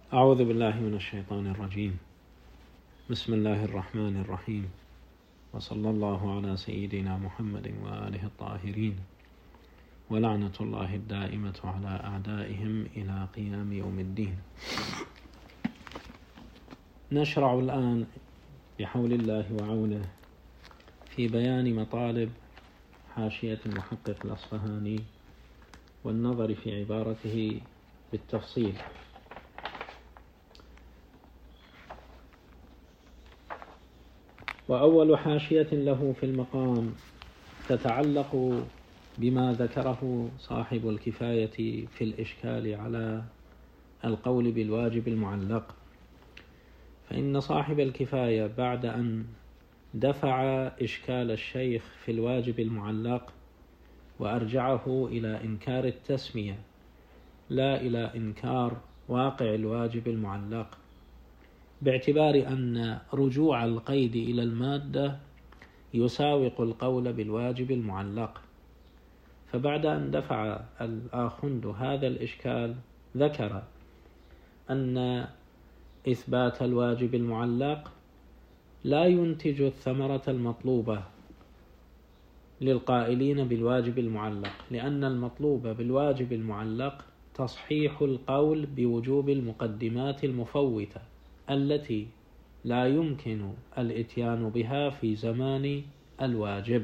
أعوذ بالله من الشيطان الرجيم. بسم الله الرحمن الرحيم، وصلى الله على سيدنا محمد وآله الطاهرين، ولعنة الله الدائمة على أعدائهم إلى قيام يوم الدين. نشرع الآن بحول الله وعونه في بيان مطالب حاشية المحقق الأصفهاني والنظر في عبارته بالتفصيل. وأول حاشية له في المقام تتعلق بما ذكره صاحب الكفاية في الإشكال على القول بالواجب المعلق. فإن صاحب الكفاية بعد أن دفع إشكال الشيخ في الواجب المعلق وأرجعه إلى إنكار التسمية لا إلى إنكار واقع الواجب المعلق، باعتبار أن رجوع القيد إلى المادة يساوق القول بالواجب المعلق. فبعد أن دفع الآخند هذا الإشكال ذكر أن إثبات الواجب المعلق لا ينتج الثمرة المطلوبة للقائلين بالواجب المعلق، لأن المطلوب بالواجب المعلق تصحيح القول بوجوب المقدمات المفوتة التي لا يمكن الإتيان بها في زمان الواجب،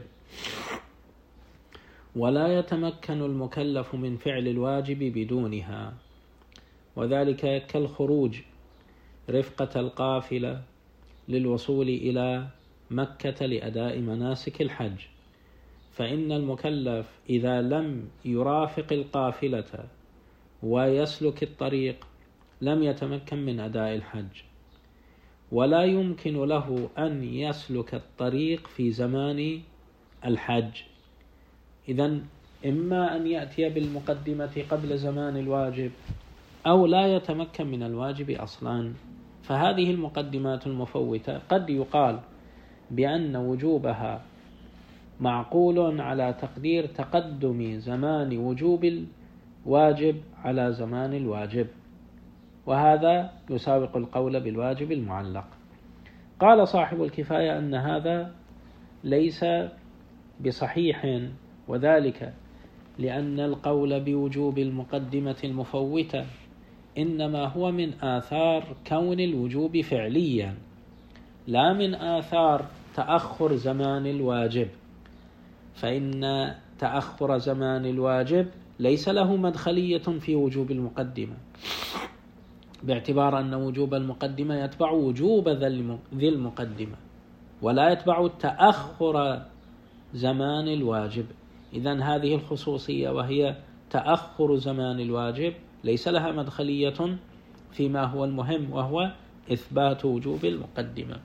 ولا يتمكن المكلف من فعل الواجب بدونها، وذلك كالخروج رفقة القافلة للوصول إلى مكة لأداء مناسك الحج. فإن المكلف إذا لم يرافق القافلة ويسلك الطريق لم يتمكن من أداء الحج، ولا يمكن له أن يسلك الطريق في زمان الحج. إذن إما أن يأتي بالمقدمة قبل زمان الواجب أو لا يتمكن من الواجب أصلا. فهذه المقدمات المفوتة قد يقال بأن وجوبها معقول على تقدير تقدم زمان وجوب الواجب على زمان الواجب، وهذا يساوق القول بالواجب المعلق. قال صاحب الكفاية أن هذا ليس بصحيح، وذلك لأن القول بوجوب المقدمة المفوتة إنما هو من آثار كون الوجوب فعليا، لا من آثار تأخر زمان الواجب. فإن تأخر زمان الواجب ليس له مدخلية في وجوب المقدمة، باعتبار أن وجوب المقدمة يتبع وجوب ذي المقدمة ولا يتبع تأخر زمان الواجب. إذن هذه الخصوصية وهي تأخر زمان الواجب ليس لها مدخلية فيما هو المهم، وهو إثبات وجوب المقدمة،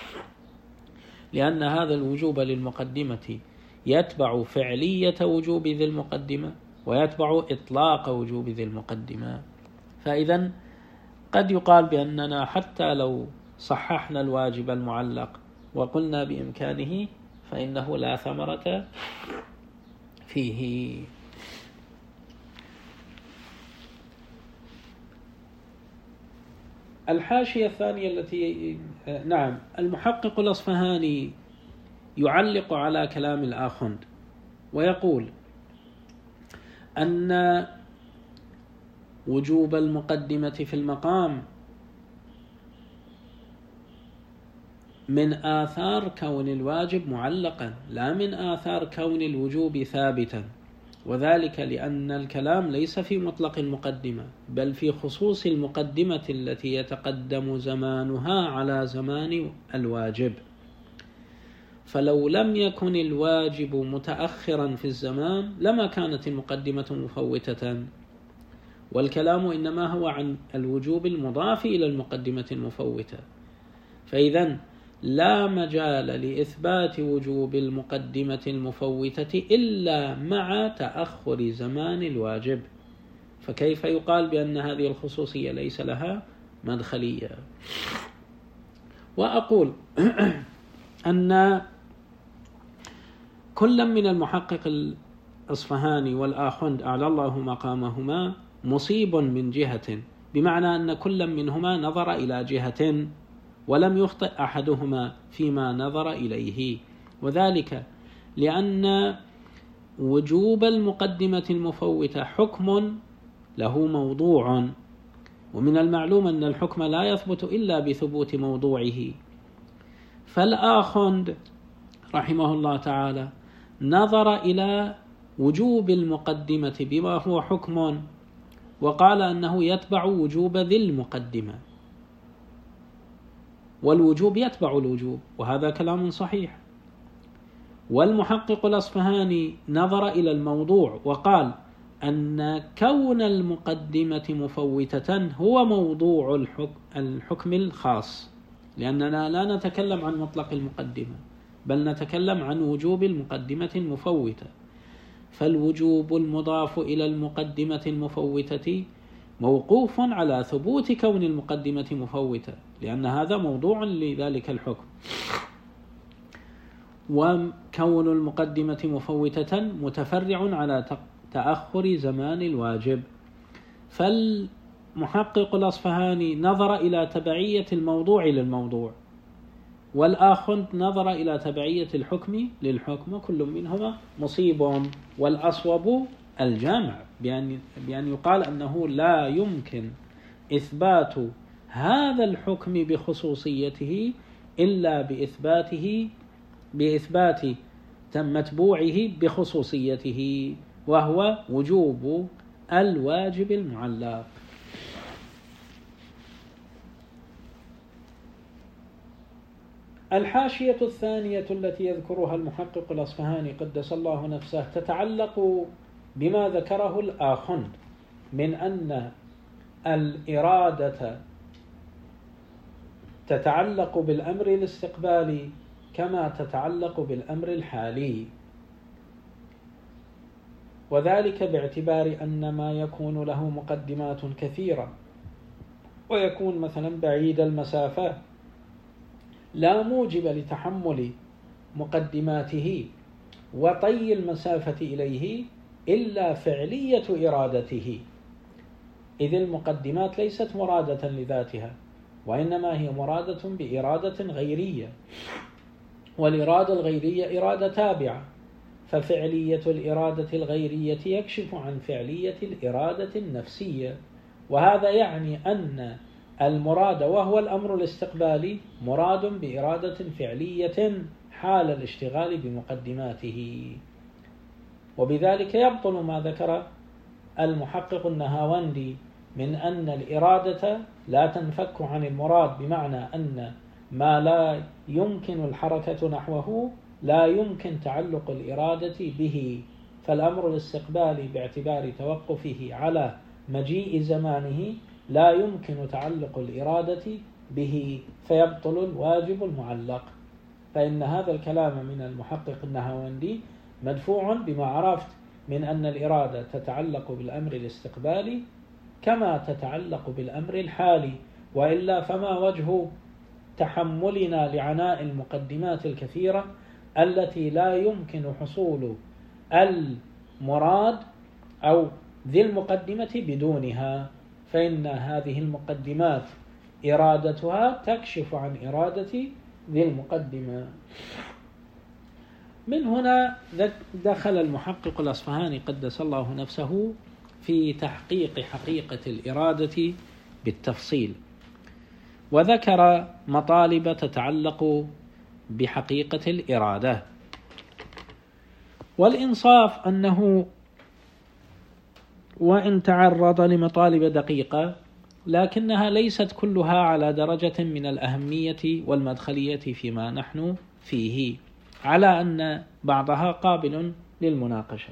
لأن هذا الوجوب للمقدمة يتبع فعلية وجوب ذي المقدمة ويتبع إطلاق وجوب ذي المقدمة. فإذن قد يقال بأننا حتى لو صححنا الواجب المعلق وقلنا بإمكانه فإنه لا ثمرة فيه. الحاشية الثانية التي المحقق الأصفهاني يعلق على كلام الآخند ويقول أن وجوب المقدمة في المقام من آثار كون الواجب معلقا، لا من آثار كون الوجوب ثابتا، وذلك لأن الكلام ليس في مطلق المقدمة بل في خصوص المقدمة التي يتقدم زمانها على زمان الواجب. فلو لم يكن الواجب متأخرا في الزمان لما كانت المقدمة مفوتة، والكلام إنما هو عن الوجوب المضاف إلى المقدمة المفوتة. فإذن لا مجال لإثبات وجوب المقدمة المفوتة إلا مع تأخر زمان الواجب، فكيف يقال بأن هذه الخصوصية ليس لها مدخلية؟ وأقول أن كل من المحقق الأصفهاني والآخند أعلى الله مقامهما مصيب من جهة بمعنى أن كل منهما نظر إلى جهة ولم يخطئ أحدهما فيما نظر إليه، وذلك لأن وجوب المقدمة المفوتة حكم له موضوع، ومن المعلوم أن الحكم لا يثبت إلا بثبوت موضوعه. فالآخند رحمه الله تعالى نظر إلى وجوب المقدمة بما هو حكم، وقال أنه يتبع وجوب ذي المقدمة، والوجوب يتبع الوجوب، وهذا كلام صحيح. والمحقق الأصفهاني نظر إلى الموضوع وقال أن كون المقدمة مفوتة هو موضوع الحكم الخاص، لأننا لا نتكلم عن مطلق المقدمة بل نتكلم عن وجوب المقدمة المفوتة. فالوجوب المضاف إلى المقدمة المفوتة موقوف على ثبوت كون المقدمة مفوتة، لأن هذا موضوع لذلك الحكم. وكون المقدمة مفوتة متفرع على تأخر زمان الواجب. فالمحقق الأصفهاني نظر إلى تبعية الموضوع للموضوع، والآخر نظر إلى تبعية الحكم للحكم، كل منهما مصيب. والأصوب الجامع بأن يقال أنه لا يمكن إثبات هذا الحكم بخصوصيته إلا بإثبات متبوعه بخصوصيته، وهو وجوب الواجب المعلق. الحاشية الثانية التي يذكرها المحقق الأصفهاني قدس الله نفسه تتعلق بما ذكره الآخند من أن الإرادة تتعلق بالأمر الاستقبالي كما تتعلق بالأمر الحالي، وذلك باعتبار أن ما يكون له مقدمات كثيرة ويكون مثلا بعيد المسافة لا موجب لتحمل مقدماته وطي المسافة إليه إلا فعلية إرادته، إذ المقدمات ليست مرادة لذاتها، وإنما هي مرادة بإرادة غيرية، والإرادة الغيرية إرادة تابعة، ففعلية الإرادة الغيرية يكشف عن فعلية الإرادة النفسية. وهذا يعني أن المراد وهو الأمر الاستقبالي مراد بإرادة فعلية حال الاشتغال بمقدماته. وبذلك يبطل ما ذكر المحقق النهاوندي من أن الإرادة لا تنفك عن المراد، بمعنى أن ما لا يمكن الحركة نحوه لا يمكن تعلق الإرادة به، فالأمر الاستقبالي باعتبار توقفه على مجيء زمانه لا يمكن تعلق الإرادة به، فيبطل الواجب المعلق. فإن هذا الكلام من المحقق النهاوندي مدفوع بما عرفت من أن الإرادة تتعلق بالأمر الاستقبالي كما تتعلق بالأمر الحالي، وإلا فما وجه تحملنا لعناء المقدمات الكثيرة التي لا يمكن حصول المراد أو ذي المقدمة بدونها، فإن هذه المقدمات إرادتها تكشف عن إرادة ذي المقدمة. من هنا دخل المحقق الأصفهاني قدس الله نفسه في تحقيق حقيقة الإرادة بالتفصيل، وذكر مطالب تتعلق بحقيقة الإرادة. والإنصاف أنه وإن تعرض لمطالب دقيقة لكنها ليست كلها على درجة من الأهمية والمدخلية فيما نحن فيه، على أن بعضها قابل للمناقشة.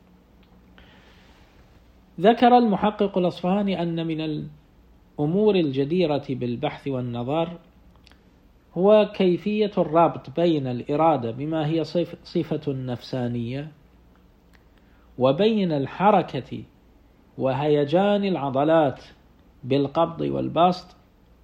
ذكر المحقق الأصفهاني أن من الأمور الجديرة بالبحث والنظر هو كيفية الربط بين الإرادة بما هي صفة نفسانية وبين الحركة وهيجان العضلات بالقبض والبسط،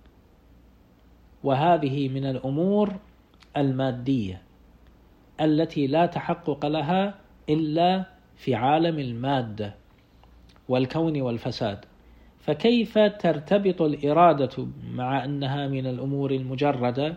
وهذه من الأمور المادية التي لا تحقق لها إلا في عالم المادة والكون والفساد، فكيف ترتبط الإرادة مع أنها من الأمور المجردة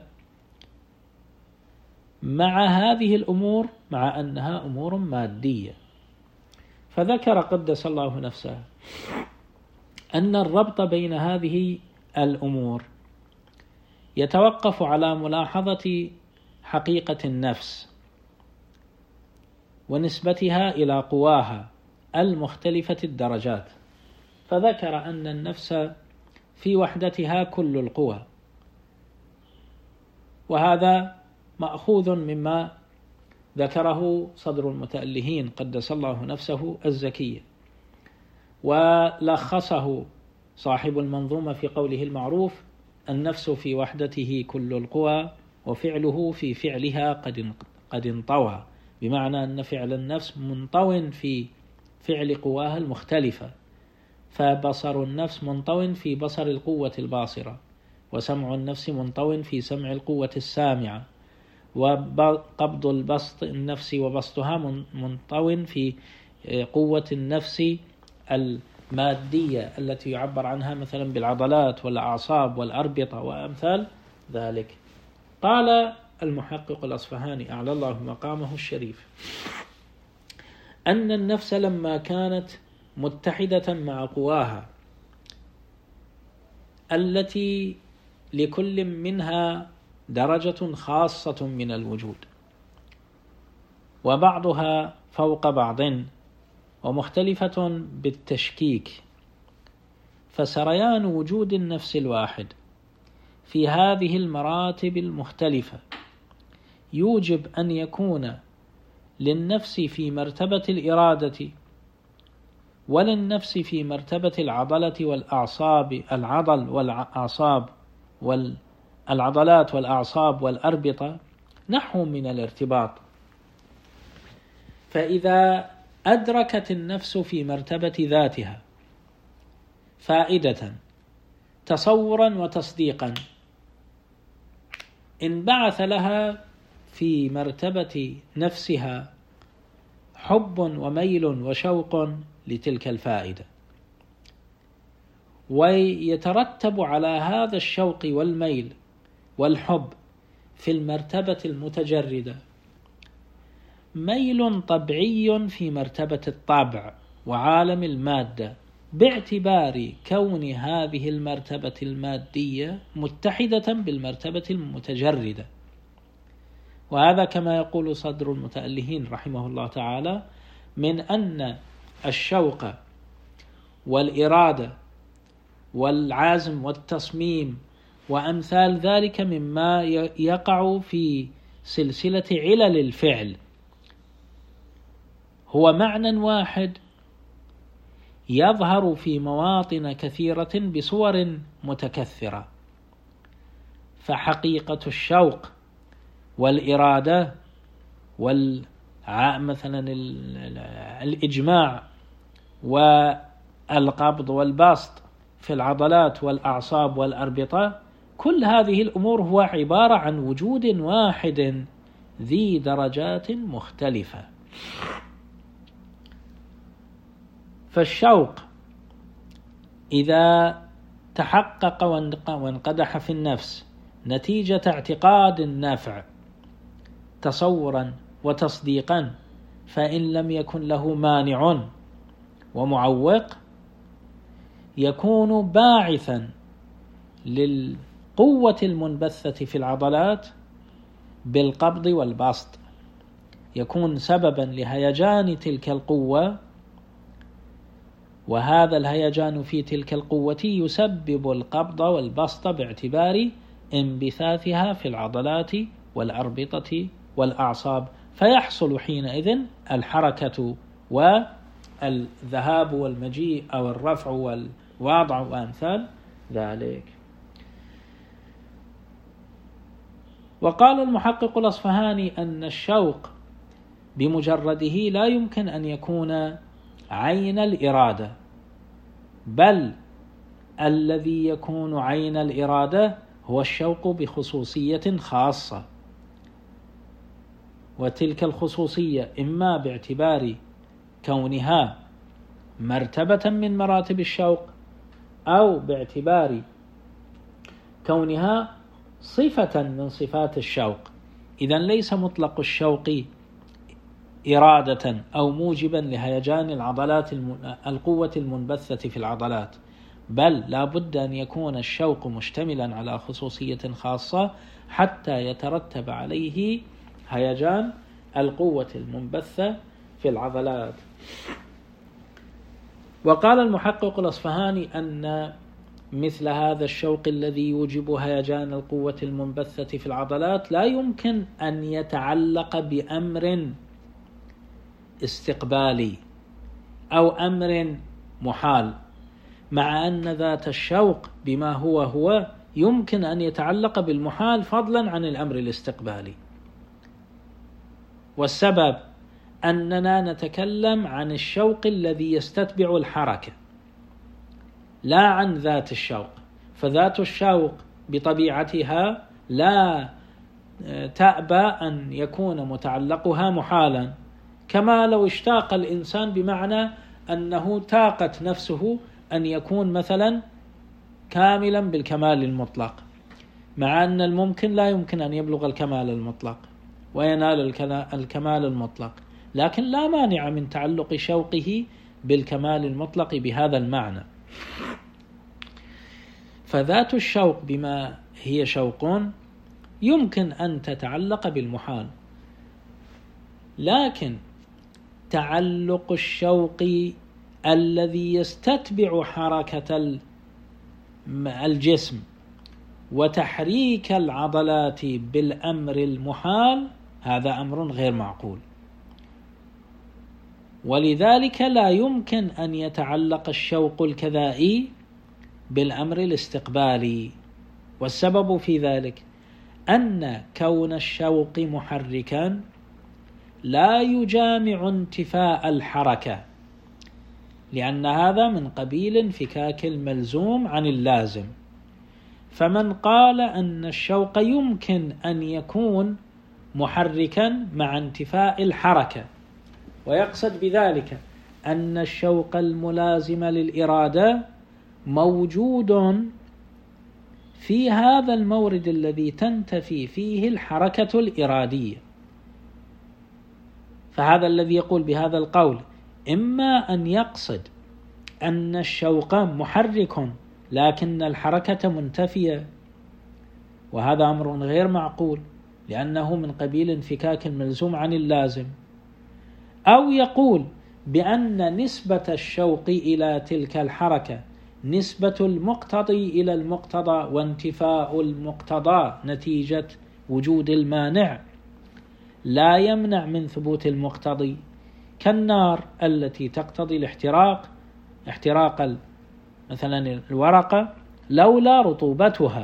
مع هذه الأمور مع أنها أمور مادية؟ فذكر قدس الله نفسه أن الربط بين هذه الأمور يتوقف على ملاحظة حقيقة النفس ونسبتها إلى قواها المختلفة الدرجات، فذكر أن النفس في وحدتها كل القوى، وهذا مأخوذ مما ذكره صدر المتألهين قدس الله نفسه الزكية، ولخصه صاحب المنظومة في قوله المعروف: النفس في وحدته كل القوى وفعله في فعلها قد انطوى، بمعنى أن فعل النفس منطو في فعل قواها المختلفة، فبصر النفس منطو في بصر القوة الباصرة، وسمع النفس منطو في سمع القوة السامعة، وقبض النفس وبسطها منطو في قوة النفس المادية التي يعبر عنها مثلا بالعضلات والأعصاب والأربطة وأمثال ذلك. قال المحقق الأصفهاني أعلى الله مقامه الشريف أن النفس لما كانت متحدة مع قواها التي لكل منها درجة خاصة من الوجود، وبعضها فوق بعض ومختلفة بالتشكيك، فسريان وجود النفس الواحد في هذه المراتب المختلفة يوجب أن يكون للنفس في مرتبة الإرادة، وللنفس في مرتبة العضلة والأعصاب، العضلات والأعصاب والأربطة نحو من الارتباط. فإذا أدركت النفس في مرتبة ذاتها فائدة تصورا وتصديقا، انبعث لها في مرتبة نفسها حب وميل وشوق لتلك الفائدة، ويترتب على هذا الشوق والميل والحب في المرتبة المتجردة ميل طبيعي في مرتبة الطبع وعالم المادة، باعتبار كون هذه المرتبة المادية متحدة بالمرتبة المتجردة. وهذا كما يقول صدر المتألهين رحمه الله تعالى من أن الشوق والإرادة والعزم والتصميم وأمثال ذلك مما يقع في سلسلة علل الفعل هو معنى واحد يظهر في مواطن كثيرة بصور متكثرة. فحقيقة الشوق والإرادة مثلا الإجماع والقبض والبسط في العضلات والأعصاب والأربطة، كل هذه الأمور هو عبارة عن وجود واحد ذي درجات مختلفة. فالشوق إذا تحقق وانقدح في النفس نتيجة اعتقاد النافع تصورا وتصديقا، فإن لم يكن له مانع ومعوق يكون باعثا للقوة المنبثة في العضلات بالقبض والبسط، يكون سببا لهيجان تلك القوة، وهذا الهيجان في تلك القوة يسبب القبض والبسط باعتبار انبثاثها في العضلات والأربطة والأعصاب، فيحصل حينئذ الحركة والذهاب والمجيء أو الرفع والوضع وأمثال ذلك. وقال المحقق الأصفهاني أن الشوق بمجرده لا يمكن أن يكون عين الإرادة، بل الذي يكون عين الإرادة هو الشوق بخصوصية خاصة، وتلك الخصوصية إما باعتبار كونها مرتبة من مراتب الشوق، أو باعتبار كونها صفة من صفات الشوق. إذن ليس مطلق الشوق إرادة أو موجبا لهيجان العضلات القوة المنبثة في العضلات، بل لا بد أن يكون الشوق مشتملا على خصوصية خاصة حتى يترتب عليه هيجان القوة المنبثة في العضلات. وقال المحقق الأصفهاني أن مثل هذا الشوق الذي يوجب هيجان القوة المنبثة في العضلات لا يمكن أن يتعلق بأمر استقبالي أو أمر محال، مع أن ذات الشوق بما هو يمكن أن يتعلق بالمحال فضلا عن الأمر الاستقبالي. والسبب أننا نتكلم عن الشوق الذي يستتبع الحركة لا عن ذات الشوق، فذات الشوق بطبيعتها لا تأبى أن يكون متعلقها محالا، كما لو اشتاق الإنسان بمعنى أنه تاقت نفسه أن يكون مثلا كاملا بالكمال المطلق، مع أن الممكن لا يمكن أن يبلغ الكمال المطلق وينال الكمال المطلق، لكن لا مانع من تعلق شوقه بالكمال المطلق بهذا المعنى. فذات الشوق بما هي شوق يمكن أن تتعلق بالمحال، لكن تعلق الشوق الذي يستتبع حركة الجسم وتحريك العضلات بالأمر المحال هذا أمر غير معقول، ولذلك لا يمكن أن يتعلق الشوق الكذائي بالأمر الاستقبالي. والسبب في ذلك أن كون الشوق محركا لا يجامع انتفاء الحركة، لأن هذا من قبيل انفكاك الملزوم عن اللازم. فمن قال أن الشوق يمكن أن يكون محركا مع انتفاء الحركة، ويقصد بذلك أن الشوق الملازم للإرادة موجود في هذا المورد الذي تنتفي فيه الحركة الإرادية، فهذا الذي يقول بهذا القول إما أن يقصد أن الشوق محرك لكن الحركة منتفية، وهذا أمر غير معقول لأنه من قبيل انفكاك الملزوم عن اللازم، أو يقول بأن نسبة الشوق إلى تلك الحركة نسبة المقتضي إلى المقتضى، وانتفاء المقتضى نتيجة وجود المانع لا يمنع من ثبوت المقتضي، كالنار التي تقتضي احتراق مثلا الورقة لولا رطوبتها،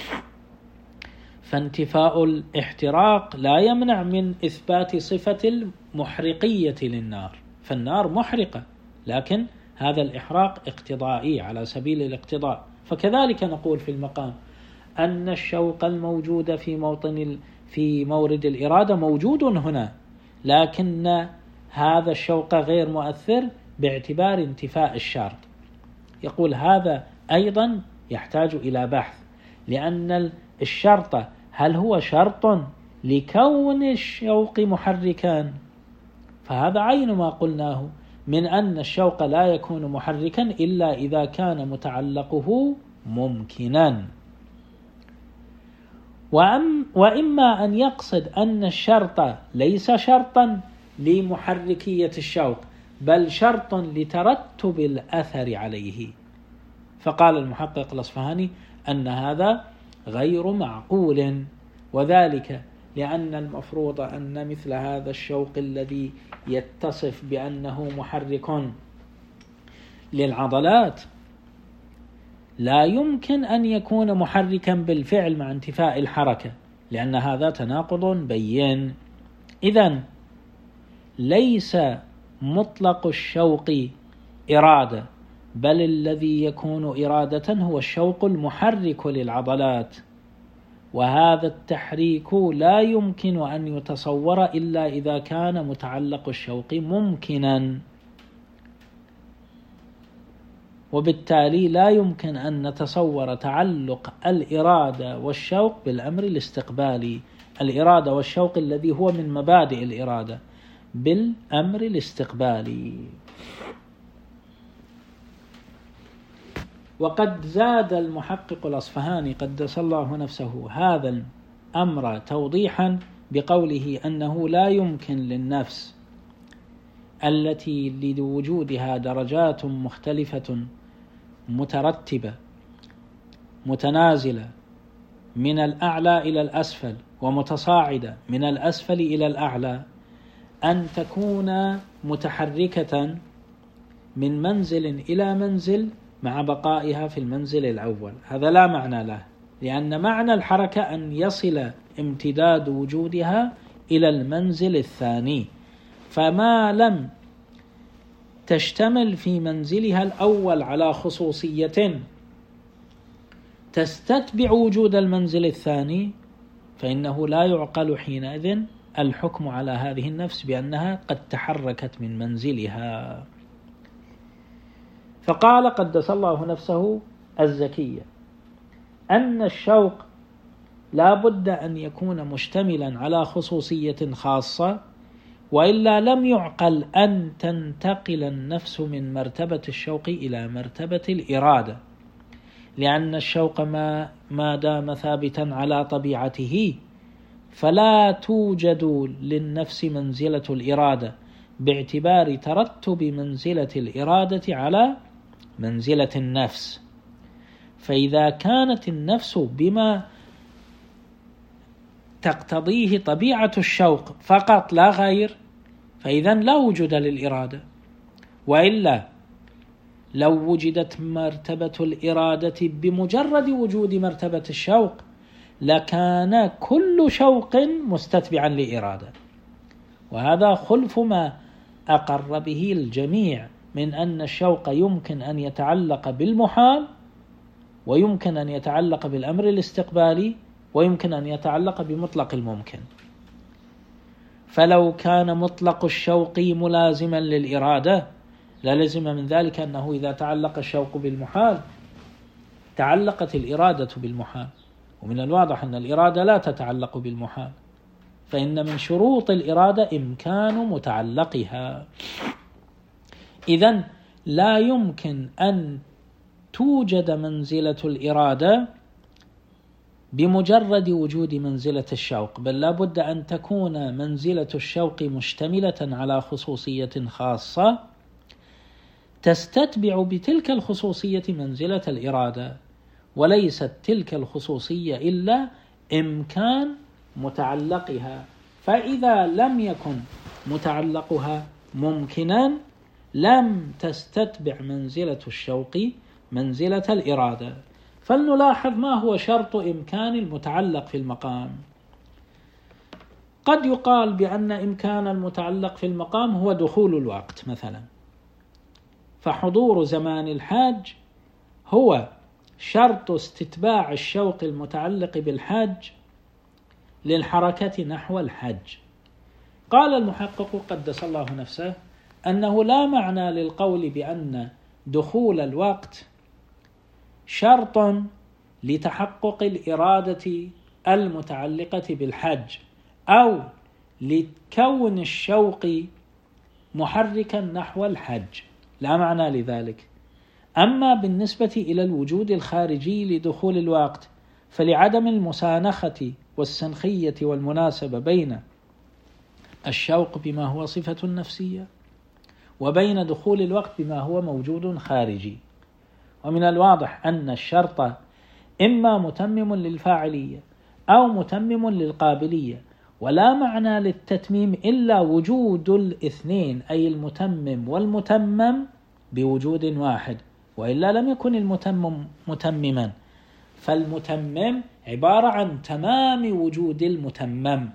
فانتفاء الاحتراق لا يمنع من إثبات صفة المحرقية للنار، فالنار محرقة لكن هذا الإحراق اقتضائي على سبيل الاقتضاء. فكذلك نقول في المقام أن الشوق الموجود في مورد الإرادة موجود هنا، لكن هذا الشوق غير مؤثر باعتبار انتفاء الشرط. يقول هذا أيضا يحتاج إلى بحث، لأن الشرط هل هو شرط لكون الشوق محركا؟ فهذا عين ما قلناه من أن الشوق لا يكون محركا إلا إذا كان متعلقه ممكنا. وإما أن يقصد أن الشرط ليس شرطا لمحركية الشوق بل شرط لترتب الأثر عليه، فقال المحقق الأصفهاني أن هذا غير معقول، وذلك لأن المفروض أن مثل هذا الشوق الذي يتصف بأنه محرك للعضلات لا يمكن أن يكون محركا بالفعل مع انتفاء الحركة، لأن هذا تناقض بين. إذن ليس مطلق الشوق إرادة، بل الذي يكون إرادة هو الشوق المحرك للعضلات، وهذا التحريك لا يمكن أن يتصور إلا إذا كان متعلق الشوق ممكنا. وبالتالي لا يمكن أن نتصور تعلق الإرادة والشوق بالأمر الاستقبالي، الإرادة والشوق الذي هو من مبادئ الإرادة بالأمر الاستقبالي. وقد زاد المحقق الأصفهاني قدس الله نفسه هذا الأمر توضيحا بقوله أنه لا يمكن للنفس التي لوجودها درجات مختلفة مترتبة متنازلة من الأعلى إلى الأسفل ومتصاعدة من الأسفل إلى الأعلى أن تكون متحركة من منزل إلى منزل مع بقائها في المنزل الأول. هذا لا معنى له، لأن معنى الحركة أن يصل امتداد وجودها إلى المنزل الثاني، فما لم تشتمل في منزلها الأول على خصوصية تستتبع وجود المنزل الثاني فإنه لا يعقل حينئذ الحكم على هذه النفس بأنها قد تحركت من منزلها. فقال قدس الله نفسه الزكية أن الشوق لا بد أن يكون مشتملا على خصوصية خاصة، وإلا لم يعقل أن تنتقل النفس من مرتبة الشوق إلى مرتبة الإرادة، لأن الشوق ما دام ثابتا على طبيعته فلا توجد للنفس منزلة الإرادة باعتبار ترتب منزلة الإرادة على منزلة النفس. فإذا كانت النفس بما تقتضيه طبيعة الشوق فقط لا غير فإذن لا وجود للإرادة، وإلا لو وجدت مرتبة الإرادة بمجرد وجود مرتبة الشوق لكان كل شوق مستتبعا لإرادة، وهذا خلف ما أقر به الجميع من أن الشوق يمكن أن يتعلق بالمحال، ويمكن أن يتعلق بالأمر الاستقبالي، ويمكن أن يتعلق بمطلق الممكن. فلو كان مطلق الشوق ملازما للإرادة للزم من ذلك أنه إذا تعلق الشوق بالمحال تعلقت الإرادة بالمحال، ومن الواضح أن الإرادة لا تتعلق بالمحال، فإن من شروط الإرادة إمكان متعلقها. إذن لا يمكن أن توجد منزلة الإرادة بمجرد وجود منزلة الشوق، بل لا بد أن تكون منزلة الشوق مشتملة على خصوصية خاصة تستتبع بتلك الخصوصية منزلة الإرادة، وليست تلك الخصوصية إلا إمكان متعلقها. فإذا لم يكن متعلقها ممكنا لم تستتبع منزلة الشوق منزلة الإرادة. فلنلاحظ ما هو شرط إمكان المتعلق في المقام. قد يقال بأن إمكان المتعلق في المقام هو دخول الوقت مثلا، فحضور زمان الحاج هو شرط استتباع الشوق المتعلق بالحاج للحركة نحو الحج. قال المحقق قدس الله نفسه أنه لا معنى للقول بأن دخول الوقت شرط لتحقق الإرادة المتعلقة بالحج أو لكون الشوق محركا نحو الحج، لا معنى لذلك. أما بالنسبة إلى الوجود الخارجي لدخول الوقت فلعدم المسانخة والسنخية والمناسبة بين الشوق بما هو صفة نفسية وبين دخول الوقت بما هو موجود خارجي. ومن الواضح أن الشرط إما متمم للفاعلية أو متمم للقابلية، ولا معنى للتتميم إلا وجود الاثنين، أي المتمم والمتمم بوجود واحد، وإلا لم يكن المتمم متمما. فالمتمم عبارة عن تمام وجود المتمم،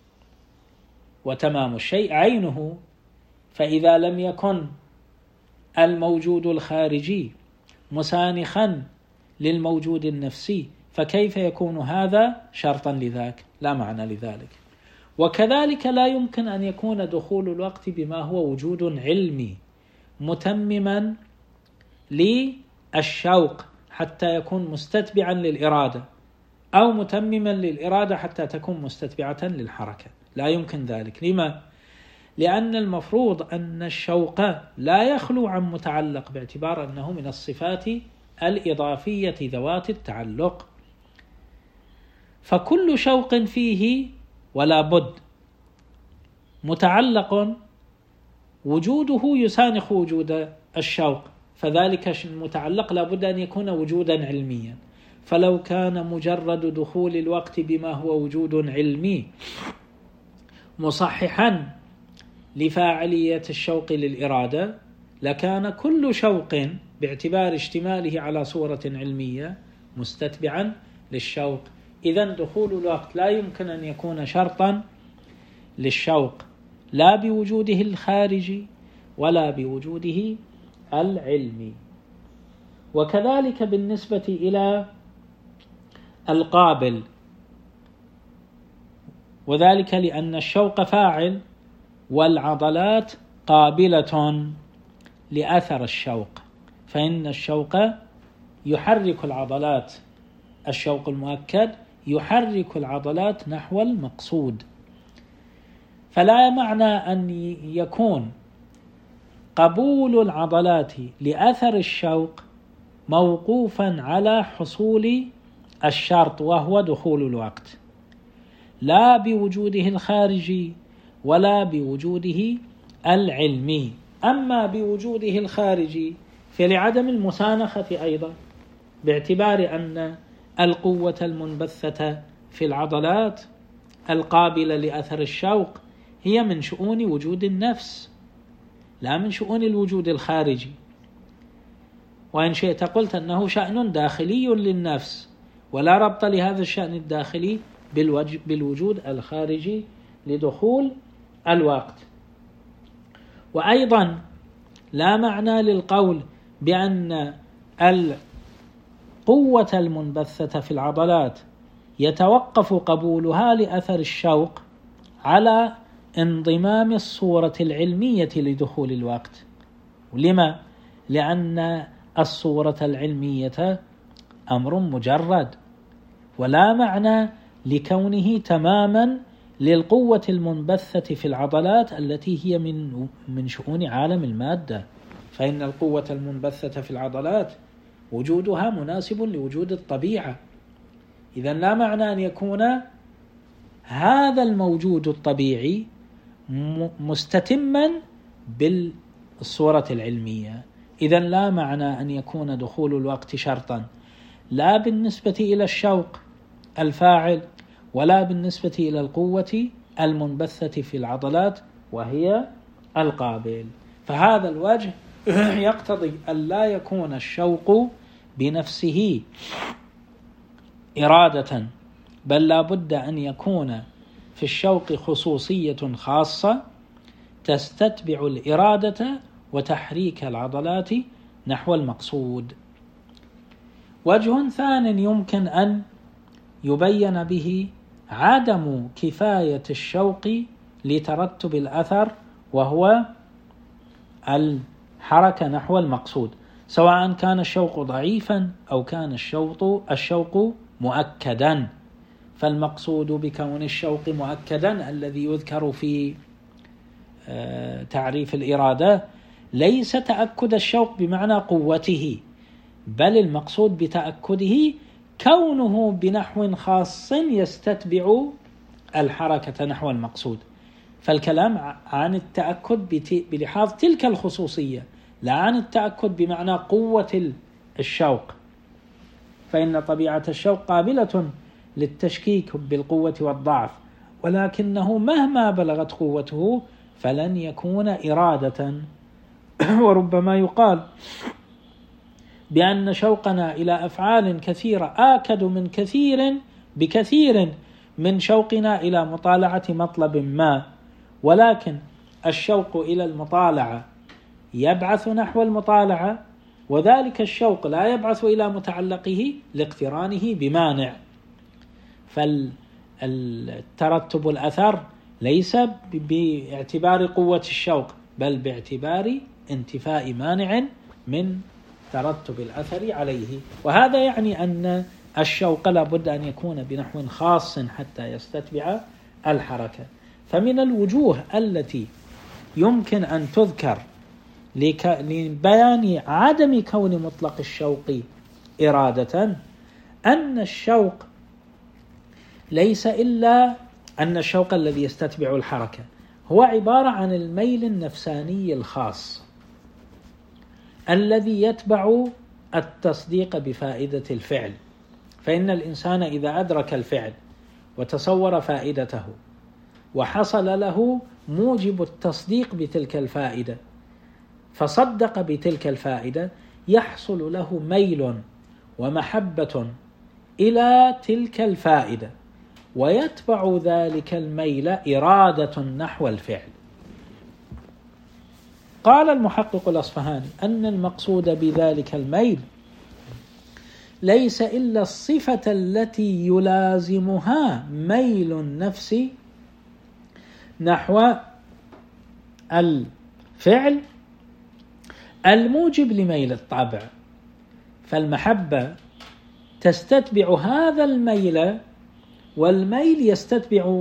وتمام الشيء عينه. فإذا لم يكن الموجود الخارجي مسانخا للموجود النفسي فكيف يكون هذا شرطا لذاك؟ لا معنى لذلك. وكذلك لا يمكن أن يكون دخول الوقت بما هو وجود علمي متمما الشوق حتى يكون مستتبعا للإرادة، أو متمما للإرادة حتى تكون مستتبعة للحركة. لا يمكن ذلك. لما؟ لأن المفروض أن الشوق لا يخلو عن متعلق، باعتبار أنه من الصفات الإضافية ذوات التعلق، فكل شوق فيه ولا بد متعلق وجوده يسانخ وجود الشوق، فذلك المتعلق لا بد أن يكون وجودا علميا. فلو كان مجرد دخول الوقت بما هو وجود علمي مصححا لفاعلية الشوق للإرادة، لكان كل شوق باعتبار اشتماله على صورة علمية مستتبعا للشوق. إذن دخول الوقت لا يمكن أن يكون شرطا للشوق، لا بوجوده الخارجي ولا بوجوده العلمي. وكذلك بالنسبة إلى القابل، وذلك لأن الشوق فاعل والعضلات قابلة لأثر الشوق، فإن الشوق يحرك العضلات، الشوق المؤكد يحرك العضلات نحو المقصود. فلا معنى أن يكون قبول العضلات لأثر الشوق موقوفا على حصول الشرط وهو دخول الوقت، لا بوجوده الخارجي ولا بوجوده العلمي. أما بوجوده الخارجي فلعدم المسانخة أيضا، باعتبار أن القوة المنبثة في العضلات القابلة لأثر الشوق هي من شؤون وجود النفس لا من شؤون الوجود الخارجي. وإن شئت قلت أنه شأن داخلي للنفس، ولا ربط لهذا الشأن الداخلي بالوجود الخارجي لدخول الوقت. وأيضا لا معنى للقول بأن القوة المنبثة في العضلات يتوقف قبولها لأثر الشوق على انضمام الصورة العلمية لدخول الوقت. لما؟ لأن الصورة العلمية أمر مجرد، ولا معنى لكونه تماما للقوة المنبثة في العضلات التي هي من شؤون عالم المادة، فإن القوة المنبثة في العضلات وجودها مناسب لوجود الطبيعة. إذن لا معنى أن يكون هذا الموجود الطبيعي مستتما بالصورة العلمية. إذن لا معنى أن يكون دخول الوقت شرطا لا بالنسبة إلى الشوق الفاعل ولا بالنسبة إلى القوة المنبثة في العضلات وهي القابل. فهذا الوجه يقتضي أن لا يكون الشوق بنفسه إرادة، بل لا بد أن يكون في الشوق خصوصية خاصة تستتبع الإرادة وتحريك العضلات نحو المقصود. وجه ثان يمكن أن يبين به عدم كفاية الشوق لترتب الأثر، وهو الحركة نحو المقصود، سواء كان الشوق ضعيفا أو كان الشوق مؤكدا. فالمقصود بكون الشوق مؤكدا الذي يذكر في تعريف الإرادة ليس تأكد الشوق بمعنى قوته، بل المقصود بتأكده كونه بنحو خاص يستتبع الحركة نحو المقصود. فالكلام عن التأكد بلحاظ تلك الخصوصية، لا عن التأكد بمعنى قوة الشوق، فإن طبيعة الشوق قابلة للتشكيك بالقوة والضعف، ولكنه مهما بلغت قوته فلن يكون إرادة. وربما يقال بأن شوقنا إلى أفعال كثيرة آكد من بكثير من شوقنا إلى مطالعة مطلب ما، ولكن الشوق إلى المطالعة يبعث نحو المطالعة، وذلك الشوق لا يبعث إلى متعلقه لاقترانه بمانع. فالترتب الأثر ليس باعتبار قوة الشوق، بل باعتبار انتفاء مانع من ترتب الأثر عليه. وهذا يعني أن الشوق لابد أن يكون بنحو خاص حتى يستتبع الحركة. فمن الوجوه التي يمكن أن تذكر لبيان عدم كون مطلق الشوق إرادة أن الشوق ليس إلا أن الشوق الذي يستتبع الحركة هو عبارة عن الميل النفساني الخاص الذي يتبع التصديق بفائدة الفعل. فإن الإنسان إذا أدرك الفعل وتصور فائدته وحصل له موجب التصديق بتلك الفائدة فصدق بتلك الفائدة، يحصل له ميل ومحبة إلى تلك الفائدة، ويتبع ذلك الميل إرادة نحو الفعل. قال المحقق الأصفهاني أن المقصود بذلك الميل ليس إلا الصفة التي يلازمها ميل النفس نحو الفعل الموجب لميل الطبع. فالمحبة تستتبع هذا الميل، والميل يستتبع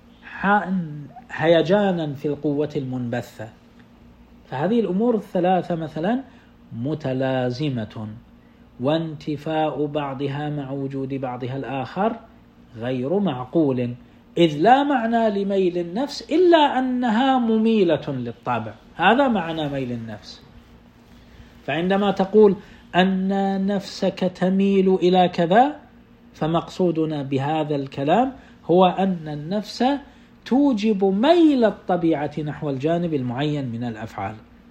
هيجانا في القوة المنبثة. فهذه الأمور الثلاثة مثلا متلازمة، وانتفاء بعضها مع وجود بعضها الآخر غير معقول، إذ لا معنى لميل النفس إلا أنها مميلة للطبع. هذا معنى ميل النفس. فعندما تقول أن نفسك تميل إلى كذا، فمقصودنا بهذا الكلام هو أن النفس توجب ميل الطبيعة نحو الجانب المعين من الأفعال.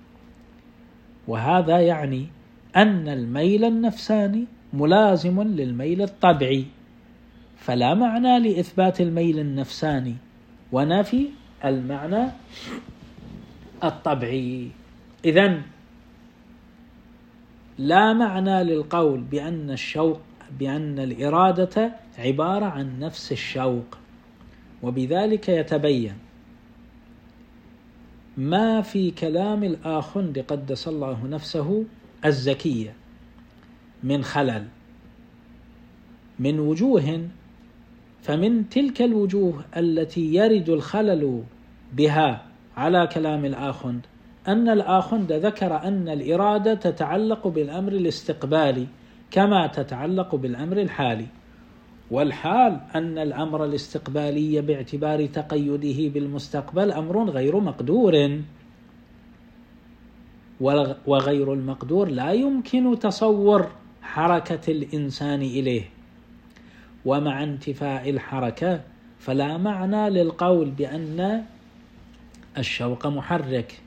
وهذا يعني أن الميل النفساني ملازم للميل الطبعي، فلا معنى لإثبات الميل النفساني ونفي المعنى الطبعي. إذن لا معنى للقول بأن الإرادة عبارة عن نفس الشوق. وبذلك يتبين ما في كلام الآخند قدس الله نفسه الزكية من خلل من وجوه. فمن تلك الوجوه التي يرد الخلل بها على كلام الآخند أن الآخند ذكر أن الإرادة تتعلق بالأمر الاستقبالي كما تتعلق بالأمر الحالي، والحال أن الأمر الاستقبالي باعتبار تقيده بالمستقبل أمر غير مقدور، وغير المقدور لا يمكن تصور حركة الإنسان إليه. ومع انتفاء الحركة فلا معنى للقول بأن الشوق محرك.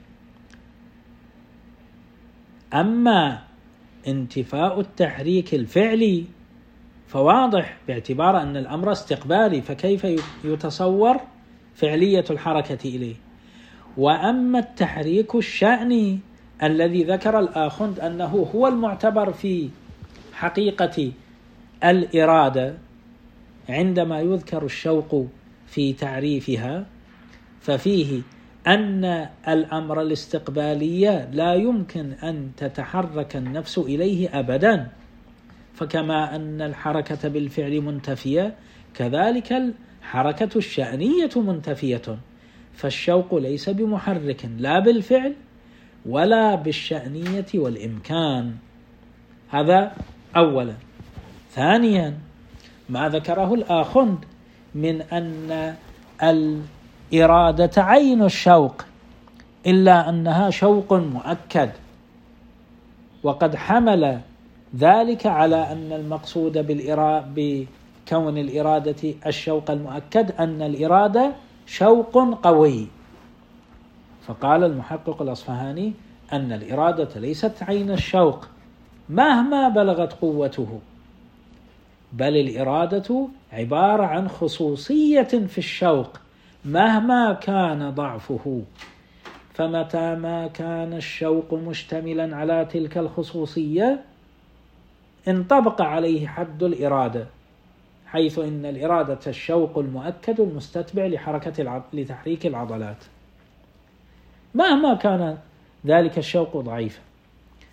أما انتفاء التحريك الفعلي فواضح باعتبار أن الأمر استقبالي، فكيف يتصور فعلية الحركة إليه. وأما التحريك الشأني الذي ذكر الآخند أنه هو المعتبر في حقيقة الإرادة عندما يذكر الشوق في تعريفها، ففيه أن الأمر الاستقبالي لا يمكن أن تتحرك النفس إليه أبدا. فكما أن الحركة بالفعل منتفية، كذلك الحركة الشأنية منتفية. فالشوق ليس بمحرك لا بالفعل ولا بالشأنية والإمكان. هذا أولا. ثانيا، ما ذكره الآخند من أن الإرادة عين الشوق إلا أنها شوق مؤكد، وقد حمل ذلك على أن المقصود بكون الإرادة الشوق المؤكد أن الإرادة شوق قوي. فقال المحقق الأصفهاني أن الإرادة ليست عين الشوق مهما بلغت قوته، بل الإرادة عبارة عن خصوصية في الشوق مهما كان ضعفه. فمتى ما كان الشوق مشتملا على تلك الخصوصية انطبق عليه حد الإرادة، حيث إن الإرادة الشوق المؤكد المستتبع لتحريك العضلات مهما كان ذلك الشوق ضعيفا.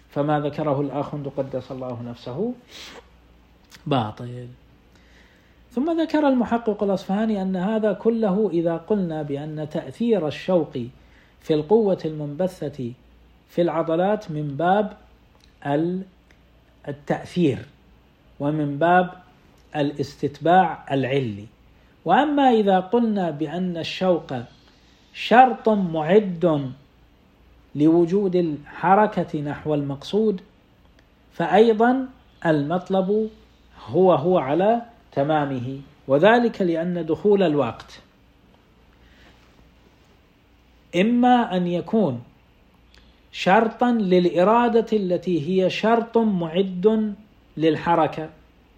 فما ذكره الآخوند قدس الله نفسه باطل. ثم ذكر المحقق الأصفهاني أن هذا كله إذا قلنا بأن تأثير الشوق في القوة المنبثة في العضلات من باب التأثير ومن باب الاستتباع العلي. وأما إذا قلنا بأن الشوق شرط معد لوجود الحركة نحو المقصود، فأيضا المطلب هو على تمامه، وذلك لأن دخول الوقت إما أن يكون شرطا للإرادة التي هي شرط معد للحركة،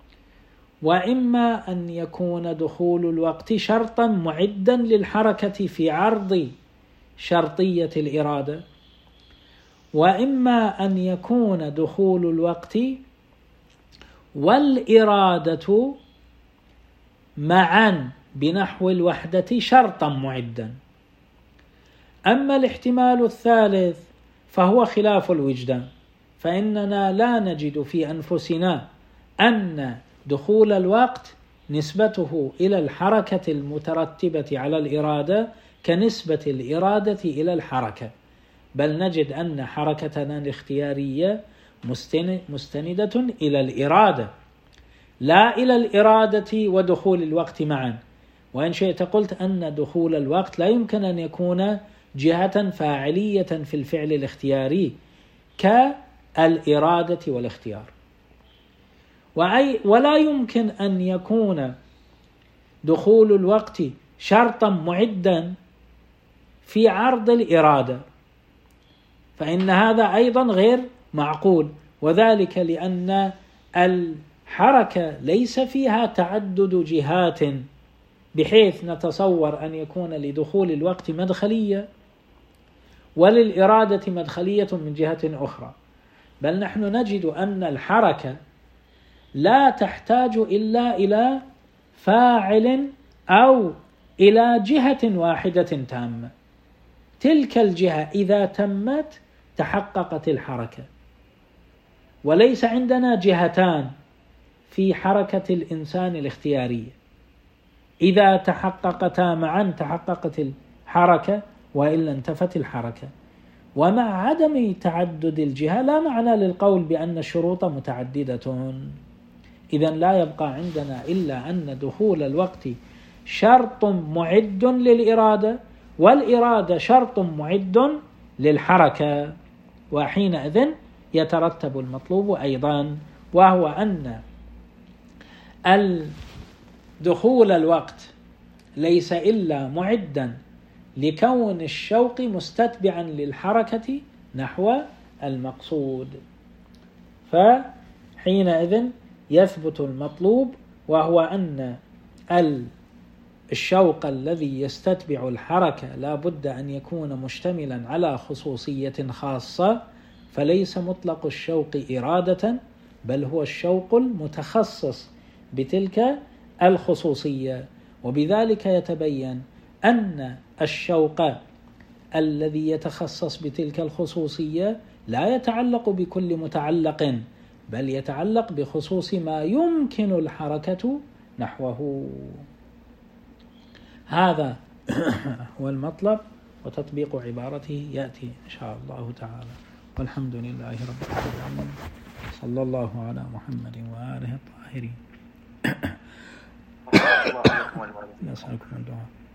وإما أن يكون دخول الوقت شرطا معدا للحركة في عرض شرطية الإرادة، وإما أن يكون دخول الوقت والإرادة معا بنحو الوحدة شرطا معدا. أما الاحتمال الثالث فهو خلاف الوجدان، فإننا لا نجد في أنفسنا أن دخول الوقت نسبته إلى الحركة المترتبة على الإرادة كنسبة الإرادة إلى الحركة، بل نجد أن حركتنا الاختيارية مستندة إلى الإرادة لا إلى الإرادة ودخول الوقت معا. وإن شئت قلت أن دخول الوقت لا يمكن أن يكون جهة فاعلية في الفعل الاختياري كالإرادة والاختيار، ولا يمكن أن يكون دخول الوقت شرطا معدا في عرض الإرادة، فإن هذا أيضا غير معقول، وذلك لأن الحركة ليس فيها تعدد جهات بحيث نتصور أن يكون لدخول الوقت مدخلية وللإرادة مدخلية من جهة أخرى، بل نحن نجد أن الحركة لا تحتاج إلا إلى فاعل أو إلى جهة واحدة تامة، تلك الجهة إذا تمت تحققت الحركة. وليس عندنا جهتان في حركة الإنسان الاختيارية، إذا تحققتا معا تحققت الحركة وإلا انتفت الحركة. ومع عدم تعدد الجهة لا معنى للقول بأن الشروط متعددة، إذن لا يبقى عندنا إلا أن دخول الوقت شرط معد للإرادة والإرادة شرط معد للحركة، وحينئذ يترتب المطلوب أيضا، وهو أن دخول الوقت ليس إلا معدا لكون الشوق مستتبعا للحركة نحو المقصود، فحينئذ يثبت المطلوب، وهو أن الشوق الذي يستتبع الحركة لا بد أن يكون مشتملا على خصوصية خاصة، فليس مطلق الشوق إرادة، بل هو الشوق المتخصص بتلك الخصوصية. وبذلك يتبين أن الشوق الذي يتخصص بتلك الخصوصية لا يتعلق بكل متعلق، بل يتعلق بخصوص ما يمكن الحركة نحوه. هذا هو المطلب، وتطبيق عبارته يأتي إن شاء الله تعالى، والحمد لله رب العالمين، صلى الله على محمد وآله الطاهرين. نسألكم الدعاء.